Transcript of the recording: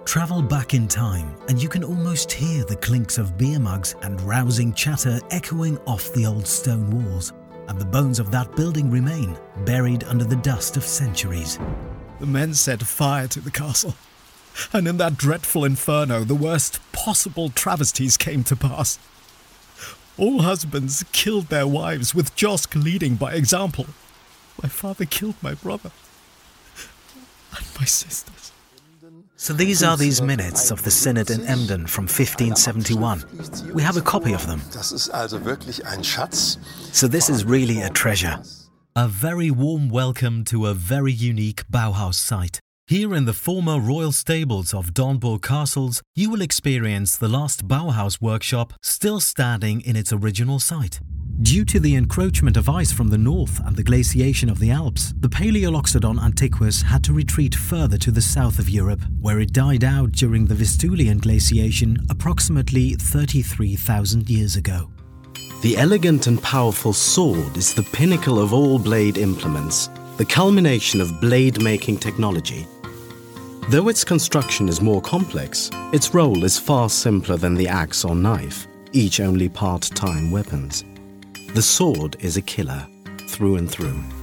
Travel back in time and you can almost hear the clinks of beer mugs and rousing chatter echoing off the old stone walls, and the bones of that building remain, buried under the dust of centuries. The men set fire to the castle, and in that dreadful inferno the worst possible travesties came to pass. All husbands killed their wives, with Josk leading by example. My father killed my brother and my sisters. So these are these minutes of the synod in Emden from 1571. We have a copy of them. So this is really a treasure. A very warm welcome to a very unique Bauhaus site. Here in the former royal stables of Dornburg Castles, you will experience the last Bauhaus workshop still standing in its original site. Due to the encroachment of ice from the north and the glaciation of the Alps, the Paleoloxodon antiquus had to retreat further to the south of Europe, where it died out during the Vistulyan glaciation approximately 33,000 years ago. The elegant and powerful sword is the pinnacle of all blade implements, the culmination of blade-making technology. Though its construction is more complex, its role is far simpler than the axe or knife, each only part-time weapons. The sword is a killer, through and through.